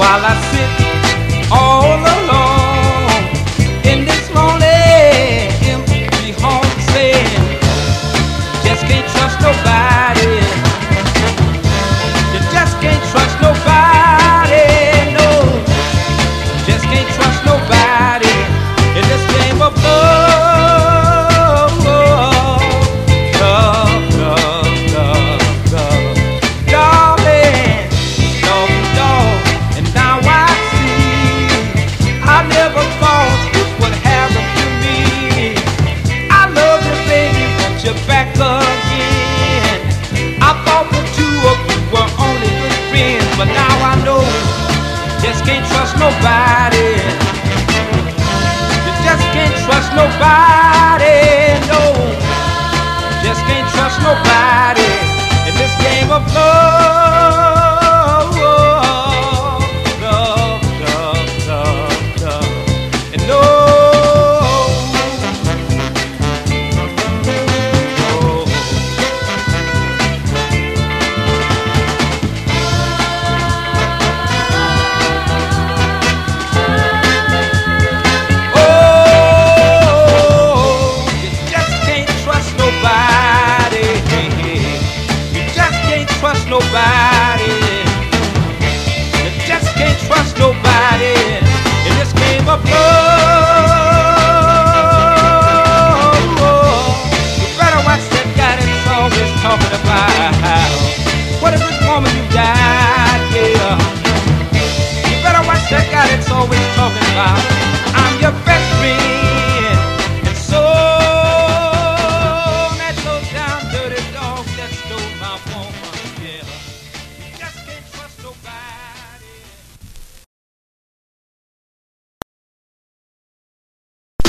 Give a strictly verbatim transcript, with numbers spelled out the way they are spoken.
while I sit all alone in this lonely, empty home, saying, just can't trust nobody. You just can't trust nobody, no. Just can't trust nobody in this game of love, love, love, love, love. Darling, dog, dog, and now I see I never thought this would happen to me. I love you, baby, but you're back again. I thought the two of you were only good friends, but now I know just can't trust nobody. You just can't trust nobody, no. Just can't trust nobody in this game of love, love, love, love, love, and no. Nobody, you just can't trust nobody in this game of love. You better watch that guy that's always talking about what a good woman you got, yeah. You better watch that guy that's always talking about I'm your best friend.